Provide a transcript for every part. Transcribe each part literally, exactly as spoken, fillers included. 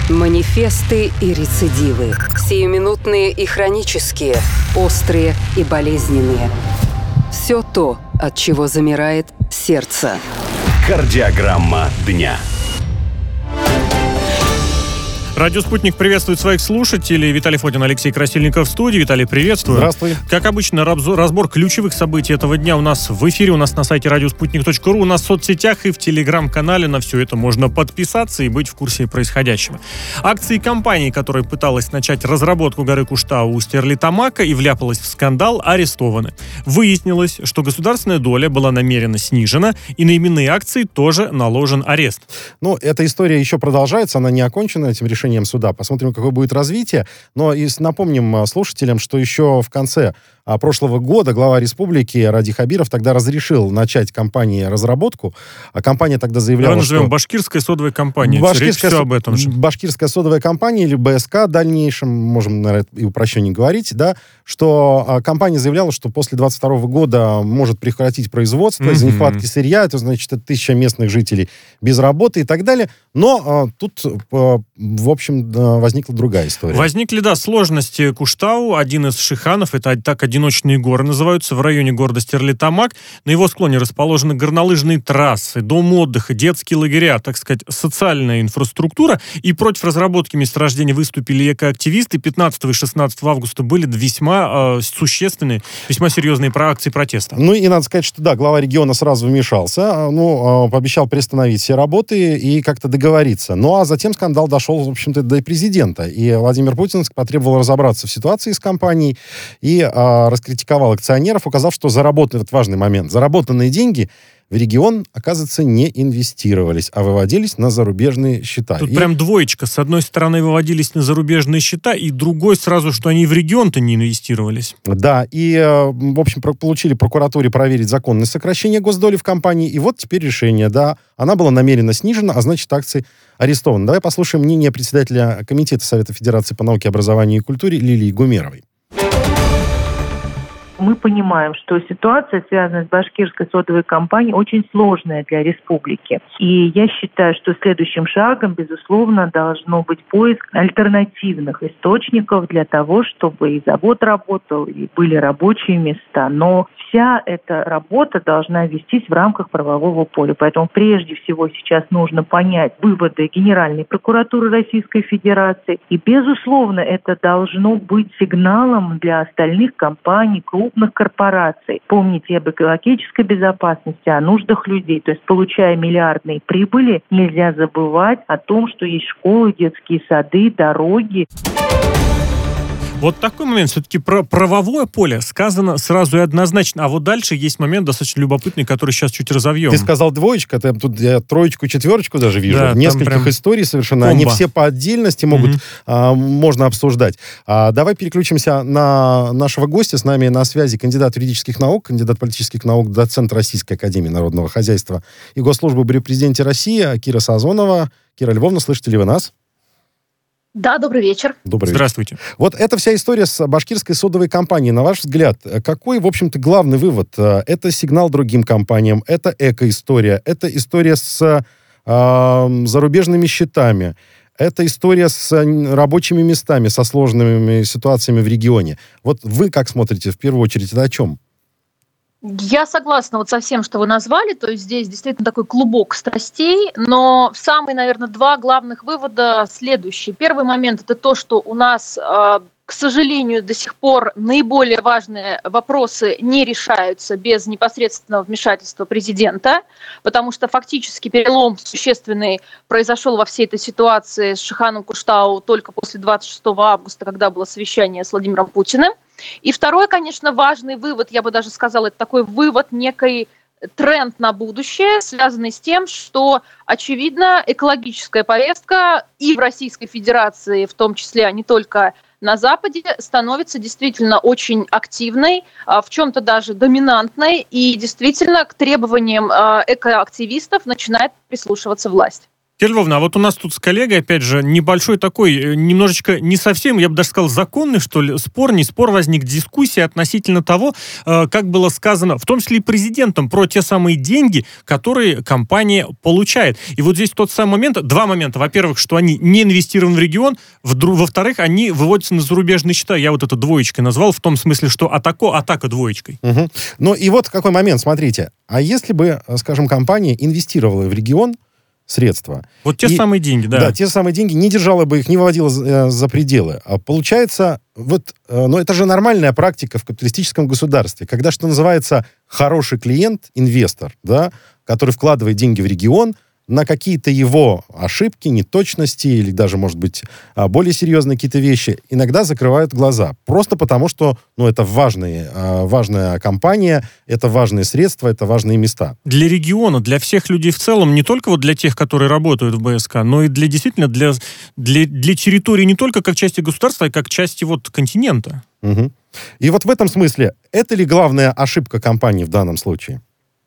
Манифесты и рецидивы. Сиюминутные и хронические. Острые и болезненные. Все то, от чего замирает сердце. Кардиограмма дня. Радио «Спутник» приветствует своих слушателей. Виталий Фотин, Алексей Красильников в студии. Виталий, приветствую. Здравствуй. Как обычно, разбор ключевых событий этого дня у нас в эфире, у нас на сайте радиоспутник точка ру, у нас в соцсетях и в телеграм-канале. На все это можно подписаться и быть в курсе происходящего. Акции компании, которая пыталась начать разработку горы Куштау у Стерлитамака и вляпалась в скандал, арестованы. Выяснилось, что государственная доля была намеренно снижена, и на именные акции тоже наложен арест. Ну, эта история еще продолжается, она не окончена этим решением суда. Посмотрим, какое будет развитие. Но и напомним слушателям, что еще в конце прошлого года глава республики Ради Хабиров тогда разрешил начать компании разработку. А компания тогда заявляла, Давай назовем что... Башкирская содовая компания. Башкирская, Речь все об этом же. Башкирская содовая компания или БСК в дальнейшем, можем, наверное, и упрощенно говорить, да, что компания заявляла, что после двадцать второго года может прекратить производство mm-hmm. из-за нехватки сырья. Это значит, это тысяча местных жителей без работы и так далее. Но а, тут, а, в общем, да, возникла другая история. Возникли, да, сложности. Куштау, один из шиханов, это так одиночные горы называются, в районе города Стерлитамак. На его склоне расположены горнолыжные трассы, дом отдыха, детские лагеря, так сказать, социальная инфраструктура. И против разработки месторождения выступили экоактивисты. пятнадцатого и шестнадцатого августа были весьма э, существенные, весьма серьезные акции протеста. Ну и надо сказать, что да, глава региона сразу вмешался, ну, э, пообещал приостановить все работы и как-то договориться. Ну а затем скандал дошел, в общем-то, до президента. И Владимир Путин потребовал разобраться в ситуации с компанией и э, раскритиковал акционеров, указав, что заработанные, вот важный момент, заработанные деньги в регион, оказывается, не инвестировались, а выводились на зарубежные счета. Тут и... прям двоечка. С одной стороны, выводились на зарубежные счета, и другой сразу, что они в регион-то не инвестировались. Да, и, в общем, получили прокуратуре проверить законность сокращения госдоли в компании, и вот теперь решение, да, она была намеренно снижена, а значит, акции арестованы. Давай послушаем мнение председателя Комитета Совета Федерации по науке, образованию и культуре Лилии Гумеровой. Мы понимаем, что ситуация, связанная с башкирской содовой компанией, очень сложная для республики. И я считаю, что следующим шагом, безусловно, должно быть поиск альтернативных источников для того, чтобы и завод работал, и были рабочие места. Но вся эта работа должна вестись в рамках правового поля. Поэтому прежде всего сейчас нужно понять выводы Генеральной прокуратуры Российской Федерации. И, безусловно, это должно быть сигналом для остальных компаний, крупных корпораций. Помните об экологической безопасности, о нуждах людей. То есть, получая миллиардные прибыли, нельзя забывать о том, что есть школы, детские сады, дороги. Вот такой момент. Все-таки про правовое поле сказано сразу и однозначно. А вот дальше есть момент достаточно любопытный, который сейчас чуть разовьем. Ты сказал двоечка, ты, тут я троечку, четверочку даже вижу. Да, нескольких историй совершенно. комбо. Они все по отдельности могут, mm-hmm. а, можно обсуждать. А, давай переключимся на нашего гостя. С нами на связи кандидат юридических наук, кандидат политических наук, доцент Российской академии народного хозяйства и госслужбы при президенте России Кира Сазонова. Кира Львовна, слышите ли вы нас? Да, добрый вечер. Добрый Здравствуйте. вечер. Вот эта вся история с башкирской содовой компанией, на ваш взгляд, какой, в общем-то, главный вывод? Это сигнал другим компаниям, это эко-история, это история с э, зарубежными счетами, это история с рабочими местами, со сложными ситуациями в регионе. Вот вы как смотрите, в первую очередь, это о чем? Я согласна вот со всем, что вы назвали, то есть здесь действительно такой клубок страстей, но самые, наверное, два главных вывода следующие. Первый момент – это то, что у нас, к сожалению, до сих пор наиболее важные вопросы не решаются без непосредственного вмешательства президента, потому что фактически перелом существенный произошел во всей этой ситуации с Шиханом Куштау только после двадцать шестого августа, когда было совещание с Владимиром Путиным. И второй, конечно, важный вывод, я бы даже сказала, это такой вывод, некий тренд на будущее, связанный с тем, что, очевидно, экологическая повестка и в Российской Федерации, в том числе, а не только на Западе, становится действительно очень активной, в чем-то даже доминантной, и действительно к требованиям экоактивистов начинает прислушиваться власть. Кирилл Львовна, а вот у нас тут с коллегой, опять же, небольшой такой, немножечко не совсем, я бы даже сказал, законный, что ли, спор, не спор, возник дискуссия относительно того, как было сказано, в том числе и президентом, про те самые деньги, которые компания получает. И вот здесь тот самый момент, два момента. Во-первых, что они не инвестированы в регион, во-вторых, они выводятся на зарубежные счета. Я вот это двоечкой назвал, в том смысле, что атако, атака двоечкой. Угу. Ну и вот какой момент, смотрите. А если бы, скажем, компания инвестировала в регион средства. Вот те и, самые деньги, да. Да, те самые деньги, не держала бы их, не выводила за, за пределы. А получается, вот, ну это же нормальная практика в капиталистическом государстве, когда, что называется, хороший клиент, инвестор, да, который вкладывает деньги в регион, на какие-то его ошибки, неточности или даже, может быть, более серьезные какие-то вещи, иногда закрывают глаза. Просто потому, что ну, это важные, важная компания, это важные средства, это важные места. Для региона, для всех людей в целом, не только вот для тех, которые работают в БСК, но и для действительно для, для, для территории не только как части государства, а как части вот континента. Угу. И вот в этом смысле, это ли главная ошибка компании в данном случае?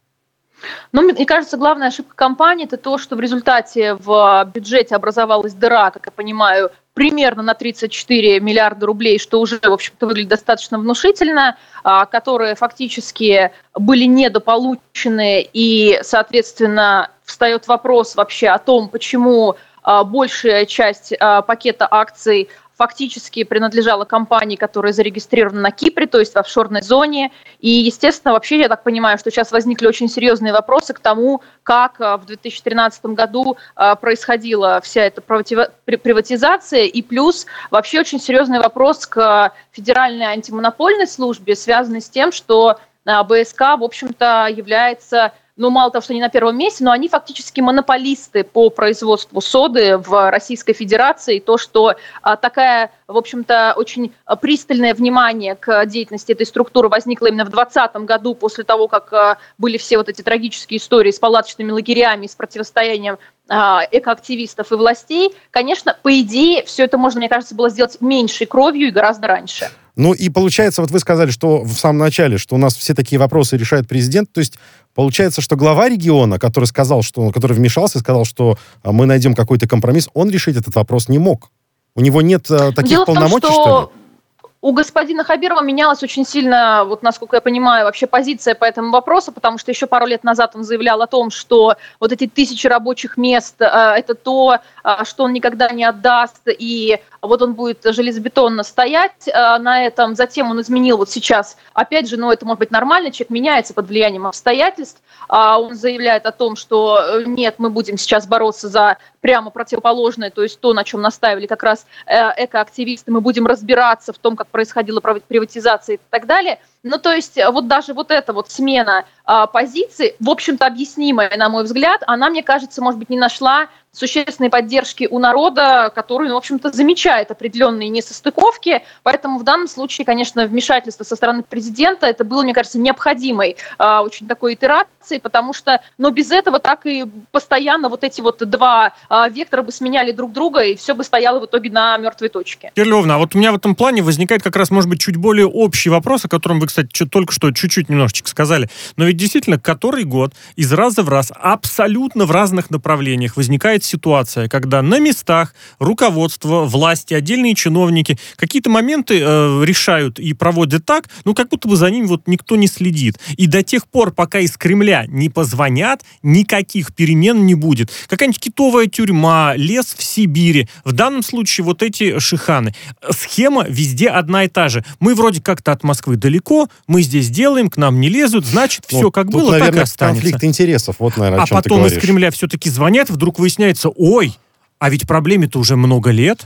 Ну, мне кажется, главная ошибка компании – это то, что в результате в бюджете образовалась дыра, как я понимаю, примерно на тридцать четыре миллиарда рублей, что уже, в общем-то, выглядит достаточно внушительно, которые фактически были недополучены, и, соответственно, встает вопрос вообще о том, почему большая часть пакета акций фактически принадлежала компании, которая зарегистрирована на Кипре, то есть в офшорной зоне. И, естественно, вообще, я так понимаю, что сейчас возникли очень серьезные вопросы к тому, как в две тысячи тринадцатом году происходила вся эта приватизация. И плюс вообще очень серьезный вопрос к Федеральной антимонопольной службе, связанный с тем, что БСК, в общем-то, является... Ну, мало того, что они на первом месте, но они фактически монополисты по производству соды в Российской Федерации. То, что а, такая, в общем-то, очень пристальное внимание к деятельности этой структуры возникло именно в двадцатом году, после того, как а, были все вот эти трагические истории с палаточными лагерями, с противостоянием а, экоактивистов и властей, конечно, по идее, все это можно, мне кажется, было сделать меньшей кровью и гораздо раньше. Ну и получается, вот вы сказали, что в самом начале, что у нас все такие вопросы решает президент, то есть получается, что глава региона, который сказал, что, который вмешался, сказал, что мы найдем какой-то компромисс, он решить этот вопрос не мог. У него нет а, таких Дело полномочий, в том, что... что ли? У господина Хабирова менялась очень сильно, вот насколько я понимаю, вообще позиция по этому вопросу, потому что еще пару лет назад он заявлял о том, что вот эти тысячи рабочих мест э, это то, э, что он никогда не отдаст, и вот он будет железобетонно стоять э, на этом. Затем он изменил вот сейчас, опять же, ну это может быть нормально, человек меняется под влиянием обстоятельств, э, он заявляет о том, что э, нет, мы будем сейчас бороться за прямо противоположное, то есть то, на чем настаивали как раз э, экоактивисты, мы будем разбираться в том, как происходила приватизация и так далее. Ну, то есть вот даже вот эта вот смена а, позиций, в общем-то, объяснимая, на мой взгляд, она, мне кажется, может быть, не нашла существенной поддержки у народа, который, ну, в общем-то, замечает определенные несостыковки. Поэтому в данном случае, конечно, вмешательство со стороны президента, это было, мне кажется, необходимой а, очень такой итерацией, потому что, ну, без этого так и постоянно вот эти вот два а, вектора бы сменяли друг друга, и все бы стояло в итоге на мертвой точке. Кирилл Львовна, а вот у меня в этом плане возникает как раз, может быть, чуть более общий вопрос, о котором вы, кстати, только что чуть-чуть немножечко сказали. Но ведь действительно, который год из раза в раз абсолютно в разных направлениях возникает ситуация, когда на местах руководство, власти, отдельные чиновники какие-то моменты э, решают и проводят так, ну, как будто бы за ним вот никто не следит. И до тех пор, пока из Кремля не позвонят, никаких перемен не будет. Какая-нибудь китовая тюрьма, лес в Сибири. В данном случае вот эти шиханы. Схема везде одна и та же. Мы вроде как-то от Москвы далеко, мы здесь делаем, к нам не лезут, значит, все ну, как тут, было, наверное, так и останется. Конфликт интересов, вот, наверное, о а чем потом ты из говоришь. Кремля все-таки звонят, вдруг выясняется, ой, а ведь проблеме-то уже много лет.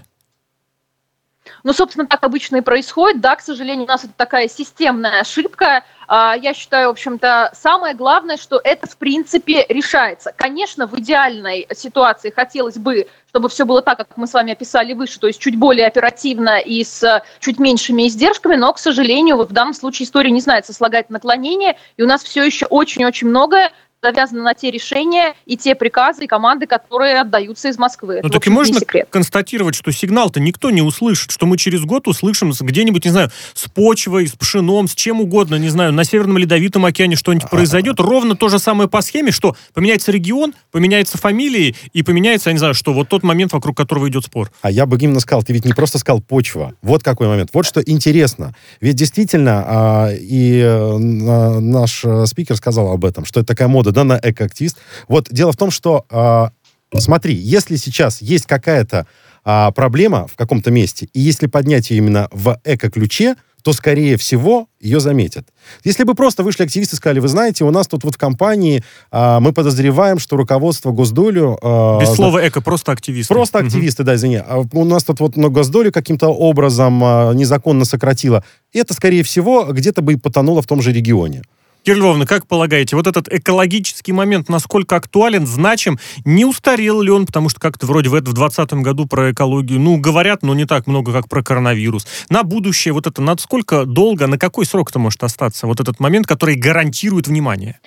Ну, собственно, так обычно и происходит. Да, к сожалению, у нас это такая системная ошибка. Я считаю, в общем-то, самое главное, что это, в принципе, решается. Конечно, в идеальной ситуации хотелось бы, чтобы все было так, как мы с вами описали выше, то есть чуть более оперативно и с чуть меньшими издержками, но, к сожалению, вот в данном случае история не знает сослагательных наклонения, и у нас все еще очень-очень многое завязано на те решения и те приказы и команды, которые отдаются из Москвы. Ну Это, так и можно констатировать, что сигнал-то никто не услышит, что мы через год услышим где-нибудь, не знаю, с почвой, с пшеном, с чем угодно, не знаю, на Северном Ледовитом океане что-нибудь произойдет. Ровно то же самое по схеме, что поменяется регион, поменяется фамилии и поменяется, я не знаю, что вот тот момент, вокруг которого идет спор. А я бы именно сказал, ты ведь не просто сказал почва. Вот какой момент. Вот что интересно. Ведь действительно, а, и а, наш а, спикер сказал об этом, что это такая мода, да, на экоактивист. Вот дело в том, что, а, смотри, если сейчас есть какая-то а, проблема в каком-то месте, и если поднять ее именно в эко-ключе, то, скорее всего, ее заметят. Если бы просто вышли активисты и сказали, вы знаете, у нас тут вот в компании а, мы подозреваем, что руководство Госдолю... А, Без слова эко, просто активисты. Просто активисты, угу. да, извини. А у нас тут вот Госдолю каким-то образом а, незаконно сократило. И это, скорее всего, где-то бы и потонуло в том же регионе. Кира Львовна, как полагаете, вот этот экологический момент насколько актуален, значим, не устарел ли он, потому что как-то вроде в двадцатом году про экологию, ну, говорят, но не так много, как про коронавирус. На будущее вот это, насколько долго, на какой срок это может остаться, вот этот момент, который гарантирует внимание?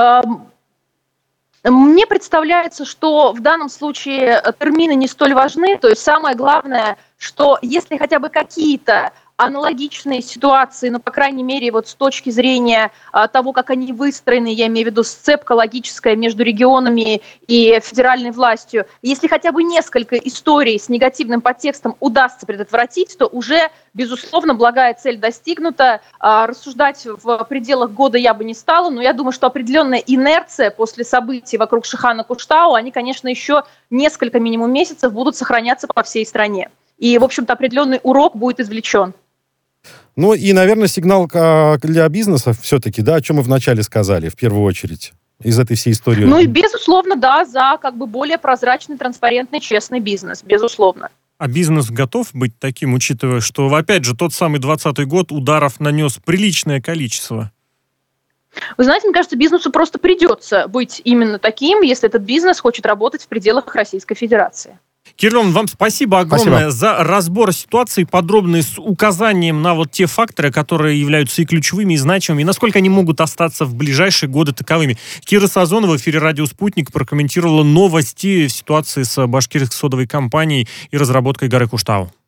Мне представляется, что в данном случае термины не столь важны, то есть самое главное, что если хотя бы какие-то аналогичные ситуации, ну, по крайней мере, вот с точки зрения а, того, как они выстроены, я имею в виду сцепка логическая между регионами и федеральной властью, если хотя бы несколько историй с негативным подтекстом удастся предотвратить, то уже, безусловно, благая цель достигнута. А, рассуждать в пределах года я бы не стала, но я думаю, что определенная инерция после событий вокруг Шихана Куштау, они, конечно, еще несколько минимум месяцев будут сохраняться по всей стране. И, в общем-то, определенный урок будет извлечен. Ну и, наверное, сигнал для бизнеса все-таки, да, о чем мы вначале сказали, в первую очередь, из этой всей истории. Ну и, безусловно, да, за как бы более прозрачный, транспарентный, честный бизнес, безусловно. А бизнес готов быть таким, учитывая, что, опять же, тот самый двадцатый год ударов нанес приличное количество? Вы знаете, мне кажется, бизнесу просто придется быть именно таким, если этот бизнес хочет работать в пределах Российской Федерации. Кира Львовна, вам спасибо огромное спасибо. за разбор ситуации, подробный, с указанием на вот те факторы, которые являются и ключевыми, и значимыми, и насколько они могут остаться в ближайшие годы таковыми. Кира Сазонова в эфире «Радио Спутник» прокомментировала новости в ситуации с башкирской содовой компанией и разработкой горы Куштау.